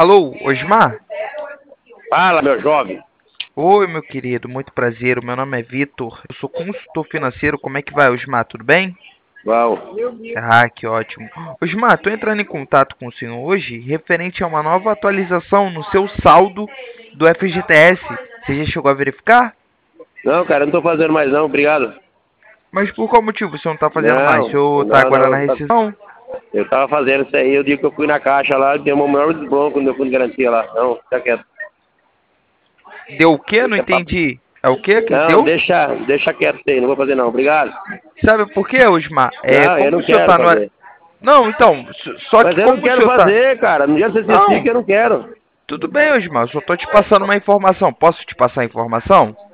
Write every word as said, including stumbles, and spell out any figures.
Alô, Osmar? Fala, meu jovem. Oi, meu querido, muito prazer. O meu nome é Vitor. Eu sou consultor financeiro. Como é que vai, Osmar? Tudo bem? Qual? Ah, que ótimo. Osmar, tô entrando em contato com o senhor hoje referente a uma nova atualização no seu saldo do F G T S. Você já chegou a verificar? Não, cara, não tô fazendo mais não, obrigado. Mas por qual motivo você não tá fazendo mais? O Não, senhor tá não, agora na não. tá- rescisão? Eu tava fazendo isso aí, eu digo que eu fui na caixa lá, deu uma maior desbronco quando eu fui de garantia lá. Não, fica quieto. Deu o quê? Não Deixa pra... entendi. É o quê que Não, deu? deixa, deixa quieto isso aí, não vou fazer não, obrigado. Sabe por quê, Osmar? É, Não, eu como não o senhor quero tá no... fazer. Não, então, s- só Mas que eu não como o quero senhor tá... fazer, cara. No dia que você Não, certifica, eu não quero. tudo bem, Osmar. Eu só tô te passando uma informação. Posso te passar a informação?